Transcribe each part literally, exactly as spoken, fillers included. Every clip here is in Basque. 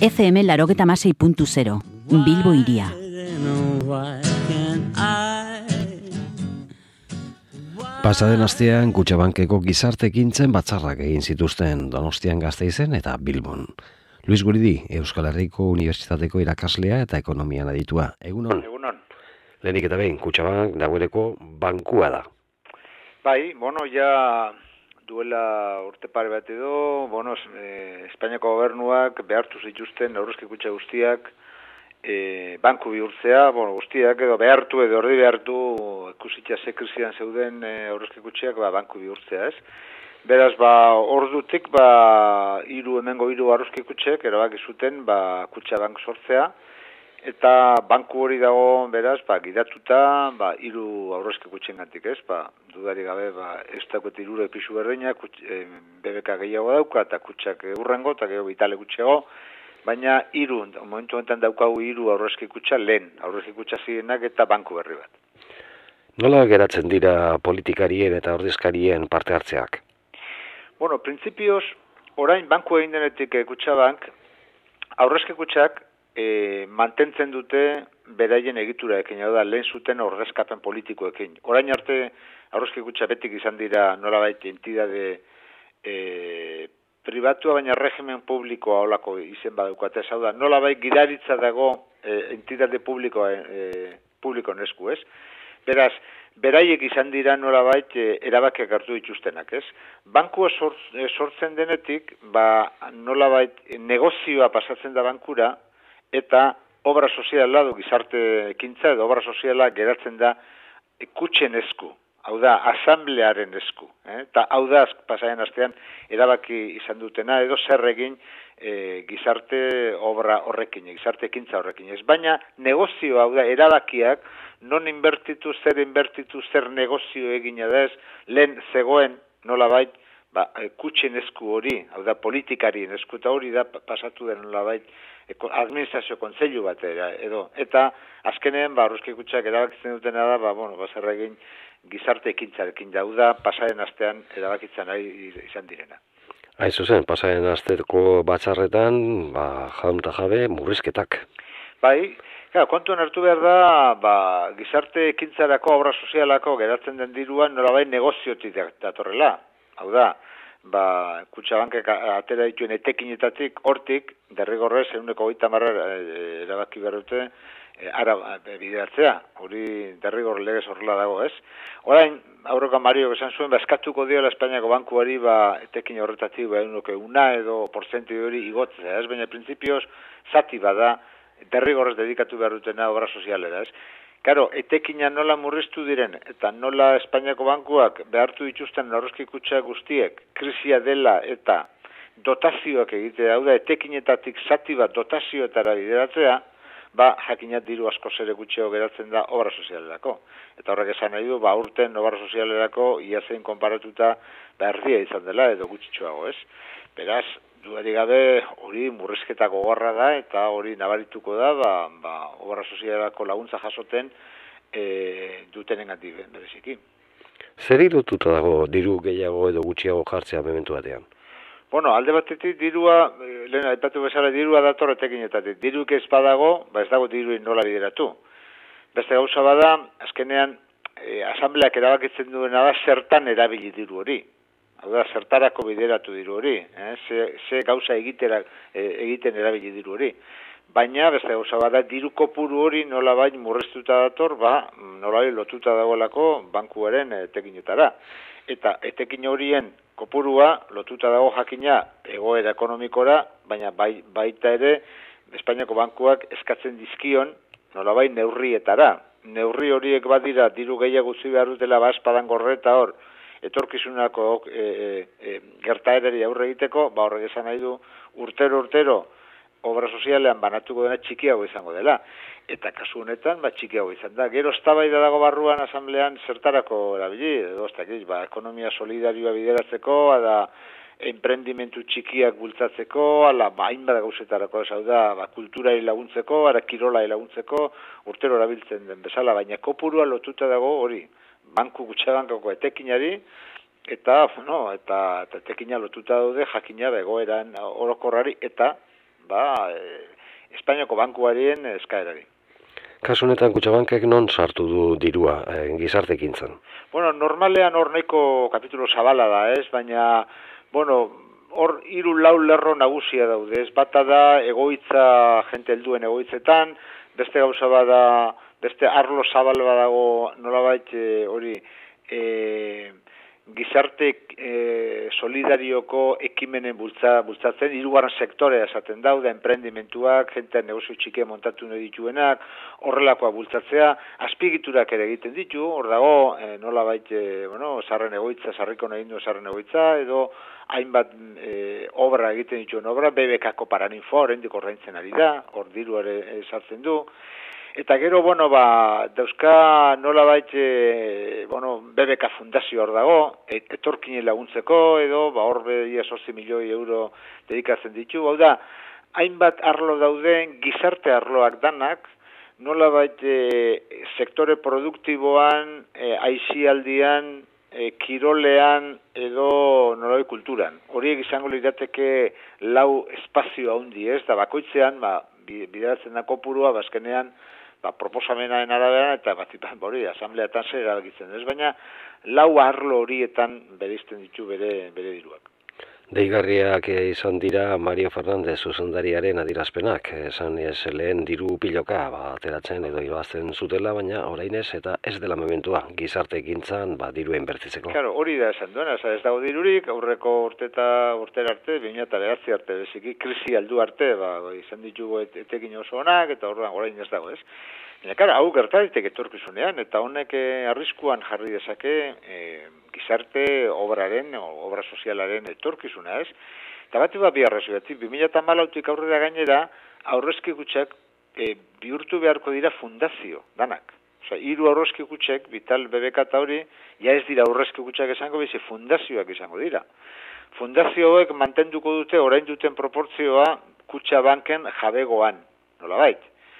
F M laurogeita hamasei puntu zero, Bilbo Hiria. Pasaden astean Kutxabankeko gizarte ekintzen batzarrak egin zituzten Donostian, Gasteizen eta Bilbon. Luis Guridi, Euskal Herriko Unibertsitateko irakaslea eta ekonomian aditua. Egunon. Egunon. Lehenik eta behin, Kutxabank dagoeleko bankua da. Bai, bueno, ja duela urte pare bat edo, bueno, eh, Espainiako gobernuak behartu zituzten aurrezki kutxa guztiak e, banku bihurtzea, bueno, guztiak edo behartu edo ordi behartu ikusitza ze krisian zeuden e, aurrezki kutxeak ba, banku bihurtzea, ez? Beraz, ba, ordutik, ba, hiru hemengo hiru aurrezki kutxek erabaki zuten, ba, Kutxabank sortzea, eta banku hori dago, beraz, ba, gidatuta, ba, hiru aurrezki kutxengatik, ez? Ba, dudari gabe, ba, ez daukot hirure pisu berdina, e, B B K gehiago dauka, eta kutxak urrengo, eta gero Vitale kutxego, baina hiru, momentu honetan daukagu hiru aurrezki kutxa lehen, aurrezki kutxa zirenak eta banku berri bat. Nola geratzen dira politikarien eta ordezkarien parte hartzeak? Bueno, printzipioz, orain banku egin denetik e, Kutxabank, aurrezki kutxak e, mantentzen dute beraien egituraekin, hau da, lehen zuten ordezkapen politikoekin. Orain arte, aurrezki kutxa betik izan dira nolabait entidade e, pribatua, baina regimen publikoa holako izen badukate, hau da, nolabait gidaritza dago e, entidade publikoa e, publiko nesku, ez? Beraz, beraiek izan dira nolabait e, erabakiak hartu dituztenak, ez? Bankua sort, e, sortzen denetik, ba, nolabait negozioa pasatzen da bankura, eta obra soziala du gizarte ekintza edo obra soziala geratzen da e, kutxen esku. Hau da, asamblearen esku. Eh? Eta hau da, pasaien astean, erabaki izan dutena, edo zer egin e, gizarte obra horrekin, gizarte ekintza horrekin. Ez baina, negozio, hau da, erabakiak, non inbertitu, zer inbertitu, zer negozio egina da ez, lehen zegoen, nolabait, ba, kutxen esku hori, hau da, politikarien esku, eta hori da, pasatu den nolabait, administrazio kontseilu batera, edo, eta azkenean, ba, aurrezki kutxak erabakitzen dutena da, ba, bueno, ba, zer egin, gizarte ekintzarekin dauda, pasaren astean erabakitzen ari izan direna. Hain zuzen, pasaren asteko batzarretan, ba, jaun eta jabe, murrizketak. Bai, ja, kontuan hartu behar da, ba, gizarte ekintzarako, obra sozialako geratzen den diruan, nolabait negoziotik datorrela. Hau da, ba, Kutxabankek atera dituen etekinetatik, hortik, derrigorrez, ehuneko hogeita hamar erabaki behar dute, ara bideratzea, hori derrigor legez horrela dago, ez? Orain, aurreko Mario esan zuen, ba, eskatuko diola Espainiako bankuari, ba, etekin horretatik, ba, egunok una edo portzenti hori igotzea, ez? Baina, printzipioz, zati bada, derrigorrez dedikatu behar dutena obra sozialera, ez? Karo, etekina nola murriztu diren, eta nola Espainiako bankuak behartu dituzten aurrezki kutxa guztiek, krisia dela eta dotazioak egitea, hau da, etekinetatik zati bat dotazioetara bideratzea, ba, jakinat diru asko zere gutxeo geratzen da obra sozialerako. Eta horrek esan nahi du, ba, urten obra sozialerako ia zein konparatuta ba, erdia izan dela edo gutxitxoago, ez? Beraz, dudarik gabe hori murrizketa gogorra da eta hori nabarituko da, ba, ba, obra sozialerako laguntza jasoten e, dutenengatik bereziki. Zer irututa dago diru gehiago edo gutxiago jartzea mementu batean? Bueno, alde batetik dirua, lehen aipatu bezala dirua dator etekinetatik. Diruk ez badago, ba ez dago diruin nola bideratu. Beste gauza bada, azkenean, e, asambleak erabakitzen duena da zertan erabili diru hori. Hau da, zertarako bideratu diru hori. Eh? Ze, ze gauza egitera, e, egiten erabili diru hori. Baina, beste gauza bada, diru kopuru hori nola bain murriztuta dator, ba, nola lotuta dagoelako bankuaren etekinetara. Eta etekin horien kopurua lotuta dago jakina egoera ekonomikora, baina bai, baita ere Espainiako bankuak eskatzen dizkion nolabait neurrietara. Neurri horiek badira diru gehiago utzi behar dutela bazpadan gorreta hor etorkizunako e, e, gertaerari aurre egiteko, ba horrek esan nahi du urtero urtero obra sozialean banatuko dena txikiago izango dela. Eta kasu honetan, ba, txikiago izan da. Gero eztabaida dago barruan asamblean zertarako erabili, edo ez dakit, ba, ekonomia solidarioa bideratzeko, ada enprendimentu txikiak bultzatzeko, ala, ba, hainbat gauzetarako, ez hau da, ba, kulturai laguntzeko, ara kirolai laguntzeko, urtero erabiltzen den bezala, baina kopurua lotuta dago hori, banku Kutxabankako etekinari, eta, no, eta, eta etekina lotuta daude jakina begoeran orokorrari, eta ba, e, Espainiako bankuarien eskaerari. Kasu honetan Kutxabankek non sartu du dirua e, gizartekintzan? Bueno, normalean hor nahiko kapitulo zabala da, ez? Baina, bueno, hor hiru lau lerro nagusia daude, ez? Bata da egoitza, jente helduen egoitzetan, beste gauza bada, beste arlo zabal badago nolabait e, hori e, gizarte e, solidarioko ekimenen bultza, bultzatzen, hirugarren sektorea esaten daude, enprendimentuak, jente negozio txike montatu nahi dituenak, horrelakoa bultzatzea, azpigiturak ere egiten ditu, hor dago, e, nolabait, e, bueno, sarren egoitza, sarriko nahi du sarren egoitza, edo hainbat e, obra egiten dituen obra, B B K-ko Paraninfo, oraindik ordaintzen ari da, hor diru ere sartzen du. Eta gero, bueno, ba, dauzka nolabait, e, bueno, B B K fundazio hor dago, et, etorkine laguntzeko, edo, ba, hor bedia zortzi milioi euro dedikatzen ditu. Hau da, hainbat arlo dauden, gizarte arloak danak, nolabait e, sektore produktiboan, e, aizialdian, e, kirolean, edo nolabait kulturan. Horiek izango lirateke lau espazio handi, ez? Da, bakoitzean, ba, bideratzen da kopurua, bazkenean, ba, proposamenaren arabera, eta bat, hori, asambleatan zer erabakitzen, ez? Baina, lau arlo horietan bereizten ditu bere, bere diruak. Deigarriak izan dira Mario Fernandez zuzendariaren adirazpenak, esan ez lehen diru piloka ba, ateratzen edo irabazten zutela, baina orain ez, eta ez dela momentua gizarte ekintzan ba, dirua inbertitzeko. Claro, hori da esan duena, ez dago dirurik, aurreko urteta urtera arte, baina eta lehatzi arte, beziki krisi aldu arte, ba, izan ditugu et, etekin oso onak, eta orduan orain ez dago, ez? Baina, kara, hau gertaritek etorkizunean, eta honek eh, arriskuan jarri dezake eh, gizarte obraren, obra sozialaren etorkizuna, ez? Eta bat eba bi arrazoiatik, bi mila hamalautik aurrera gainera, aurrezki kutxak e, bihurtu beharko dira fundazio, danak. Osa, hiru aurrezki kutxek, Vital, B B K eta hori, ja ez dira aurrezki kutxak izango, bizi fundazioak izango dira. Fundazioek mantenduko dute, orain duten proportzioa, Kutxabanken jabegoan, nolabait.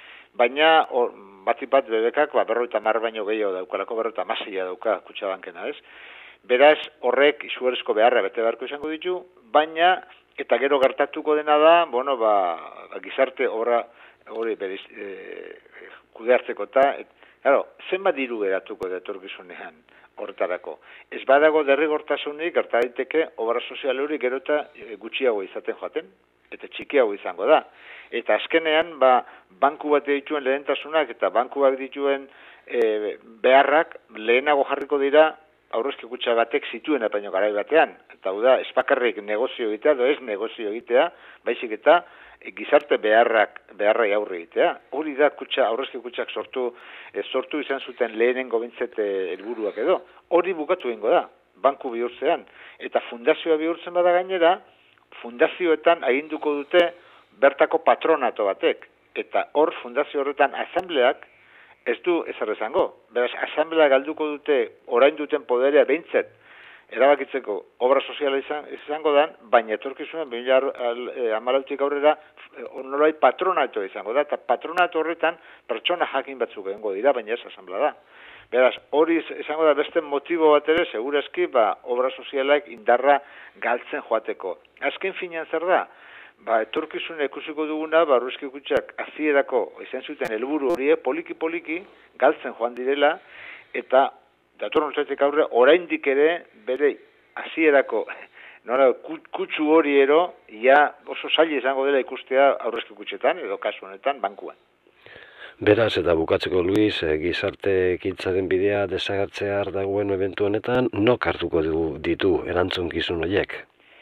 Baina, or, batipat B B K-ak, ba, berroita mar baino gehiago daukalako, berroita masia dauka Kutxabankena, ez? Beraz, horrek izugarrizko beharra bete beharko izango ditu, baina, eta gero gertatuko dena da, bueno, ba, gizarte obra hori beriz, e, kudeartzeko eta, et, claro, zenbat diru geratuko da etorkizunean horretarako. Ez badago derrigortasunik gerta daiteke obra sozial hori gero eta gutxiago izaten joaten, eta txikiago izango da. Eta azkenean, ba, banku bat dituen lehentasunak eta bankuak dituen e, beharrak lehenago jarriko dira aurrezki kutxa batek zituen baino garai batean. Eta hau da, ez bakarrik negozio egitea, edo ez negozio egitea, baizik eta e, gizarte beharrak, beharrai aurre egitea. Hori da kutxa, aurrezki kutxak sortu, e, sortu izan zuten lehenengo bintzet helburuak edo. Hori bukatu egingo da, banku bihurtzean. Eta fundazioa bihurtzen bada gainera, fundazioetan aginduko dute bertako patronato batek. Eta hor fundazio horretan asambleak ez du ezer esango. Beraz, asamblea galduko dute orain duten poderea behintzet erabakitzeko obra soziala izan, izango dan, baina etorkizunen bi mila hamalautik aurrera nolabait patronato izango da, eta patronato horretan pertsona jakin batzuk egingo dira, baina ez asamblea da. Beraz, hori izango da beste motibo bat ere, segurazki, ba, obra sozialak indarra galtzen joateko. Azken finean zer da? Ba, etorkizuna ikusiko duguna, ba, aurrezki kutxak hasierako izan zuten helburu horiek poliki-poliki galtzen joan direla, eta datorren urtetik aurre, oraindik ere bere hasierako nola, kutsu hori ero, ja oso zaila izango dela ikustea aurrezki kutxetan, edo kasu honetan, bankuan. Beraz, eta bukatzeko, Luis, gizarte ekintzaren bidea desagertzear dagoen eventu honetan, nok hartuko ditu erantzunkizun horiek?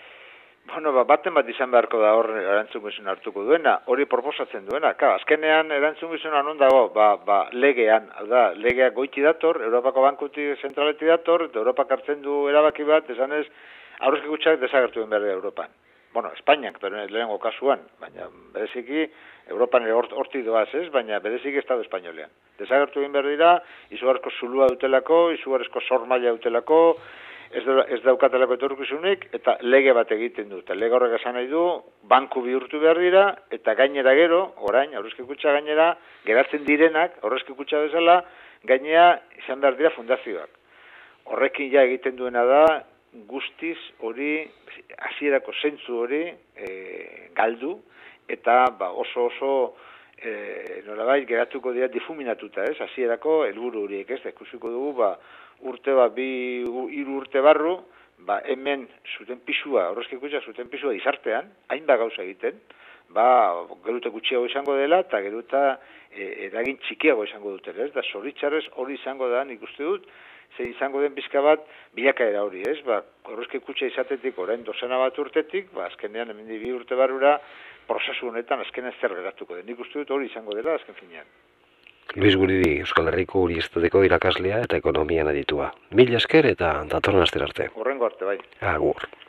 Bueno, ba, baten bat izan beharko da hor erantzungizun hartuko duena, hori proposatzen duena. Ka, azkenean erantzungizuna non dago, ba, ba, legean, hau da, legeak goiti dator, Europako Bankutik zentraleti dator, eta Europak hartzen du erabaki bat, esanez, aurrezki kutxak desagertu den behar da Europan. Bueno, Espainiak, pero lehenengo kasuan, baina bereziki, Europan ere hortik doaz ez, baina bereziki Estado Espainolean. Desagertu egin behar dira, izugarrizko zulua dutelako, izugarrizko sormaila dutelako, ez, da, ez daukatelako etorkizunik, eta lege bat egiten du. Eta lege horrek esan nahi du, banku bihurtu behar dira, eta gainera gero, orain, aurrezki kutxa gainera, geratzen direnak, aurrezki kutxa bezala, gainera izan behar dira fundazioak. Horrekin ja egiten duena da, guztiz hori, hasierako zentzu hori e, galdu, eta ba, oso oso e, nolabait geratuko dira difuminatuta, ez? Hasierako helburu horiek, ez? Ikusiko dugu ba urte bat bi hiru urte barru, ba hemen zuten pisua, aurrezki kutxa zuten pisua izartean, hainbat gauza egiten, ba geruta gutxiago izango dela eta geruta e, eragin txikiago izango dutela, ez? Da zoritxarrez hori izango da, nik uste dut, ze izango den bizka bat bilakaera hori, ez? Ba, aurrezki kutxa izatetik orain dozena bat urtetik, ba azkenean hemen bi urte barrura prozesu honetan azkenean zer geratuko den. Nik uste dut hori izango dela azken finean. Luis Guridi, Euskal Herriko Unibertsitateko irakaslea eta ekonomian aditua. Mila esker eta datorren astera arte. Horrengo arte, bai. Agur.